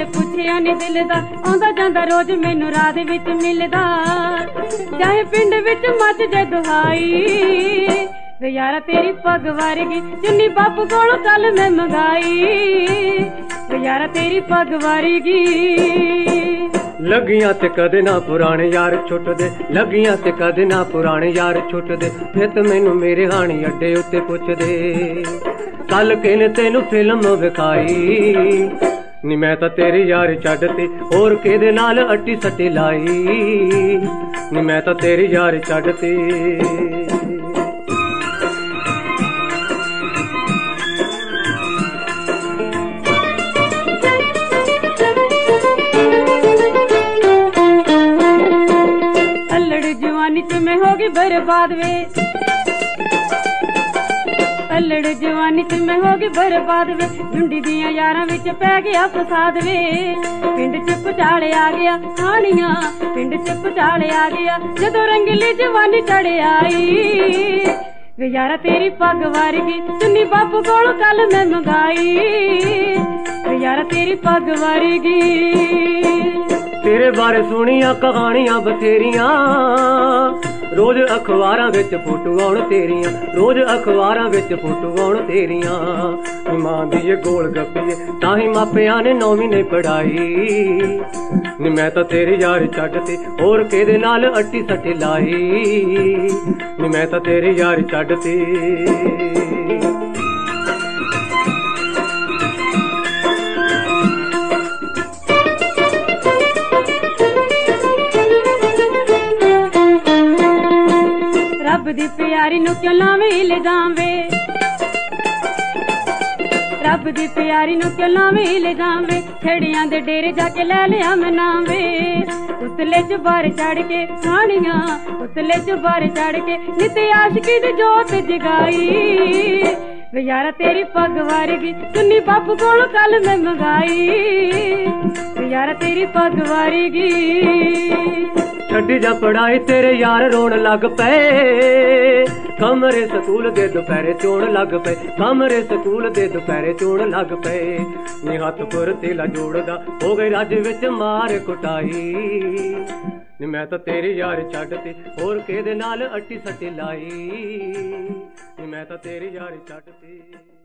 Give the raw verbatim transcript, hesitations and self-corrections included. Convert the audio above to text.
ਪੁੱਛਿਆ ਨੀ ਦਿਲ ਦਾ, ਆਉਂਦਾ ਜਾਂਦਾ ਰੋਜ਼ ਮੈਨੂੰ ਰਾਹ ਦੇ ਵਿੱਚ ਮਿਲਦਾ। ਚਾਹੇ ਪਿੰਡ ਵਿੱਚ ਮੱਚ ਜੇ ਦੁਹਾਈ, ਵੇ ਯਾਰਾ ਤੇਰੀ ਪੱਗ ਵਰਗੀ ਚੁੰਨੀ ਬਾਪੂ ਕੋਲੋਂ ਕੱਲ ਮੈਂ ਮੰਗਾਈ। ਵੇ ਯਾਰਾ ਤੇਰੀ ਪੱਗ ਵਰਗੀ। ਲੱਗੀਆਂ ਤੇ ਕਦੇ ਨਾ ਪੁਰਾਣੇ ਯਾਰ ਛੁੱਟਦੇ, ਲੱਗੀਆਂ ਤੇ ਕਦੇ ਨਾ ਪੁਰਾਣੇ ਯਾਰ ਛੁੱਟਦੇ। ਨਿਤ ਮੈਨੂੰ ਮੇਰੇ ਹਾਣੀ ਅੱਡੇ ਉੱਤੇ ਪੁੱਛਦੇ, ਕੱਲ ਕਿਨੇ ਤੈਨੂੰ ਫਿਲਮ ਵਿਖਾਈ। ਨੀ ਮੈਂ ਤਾਂ ਤੇਰੀ ਯਾਰ ਛੱਡਤੀ, ਹੋਰ ਕਿਹਦੇ ਨਾਲ ਅੱਟੀ ਸੱਟੀ ਲਾਈ। ਨੀ ਮੈਂ ਤਾਂ ਤੇਰੀ ਯਾਰ ਛੱਡਤੀ। जवानी च मैं होगी बर्बाद वे, अल्लड़ जवानी च मैं होगी बर्बाद वे। झुंडी दियां यारां विच पै गया फसाद वे। पिंड च भुचाल आ गया हानियां, पिंड च भुचाल आ गया जदों रंगली जवानी चढ़ आई। वे यारा तेरी पग वर्गी चुन्नी बापू कोलों कल मैं मंगाई। वे यारा तेरी पग वर्गी। तेरे बारे सुनिया कहानियां बथेरियां, रोज अखबारां विच फोटो आउण तेरियां, रोज अखबारां विच फोटो आउण तेरियां। मां दी ये गोल गप्पी ताही मापियां ने नौवीं ने पढ़ाई। नी मैं तां तेरी यार छड्डती, होर किहदे नाल अट्टी सट्टी लाई। नी मैं तां तेरी यार छड्डती। रब दी प्यारी नू क्यों लावें इल्जाम वे, रब दी प्यारी नू क्यों लावें इल्जाम वे। छड़ियां दे डेरे जाके लै लिया मैं नाम वे। उतले च बार चढ़ के हानियां, उतले च बार चढ़ के नित आशिकी दी जोत जगाई। वे यारा तेरी पग वर्गी चुन्नी बापू कोलों कल मैं मंगाई। वे यारा तेरी पग वर्गी। छड्डी जा पढ़ाई तेरे यार रोन लग पे, कमरे स्कूल दे दोपहरे चोण लग पे, कमरे स्कूल दे दोपहरे चोण लग पे। नी हथ पुर तेला जोड़दा हो गई रज विच मार कुटाई। नी मैं तां तेरी यार छड्डती, होर किहदे नाल अट्टी सट्टी लाई। नी मैं तां तेरी यार छड्डती।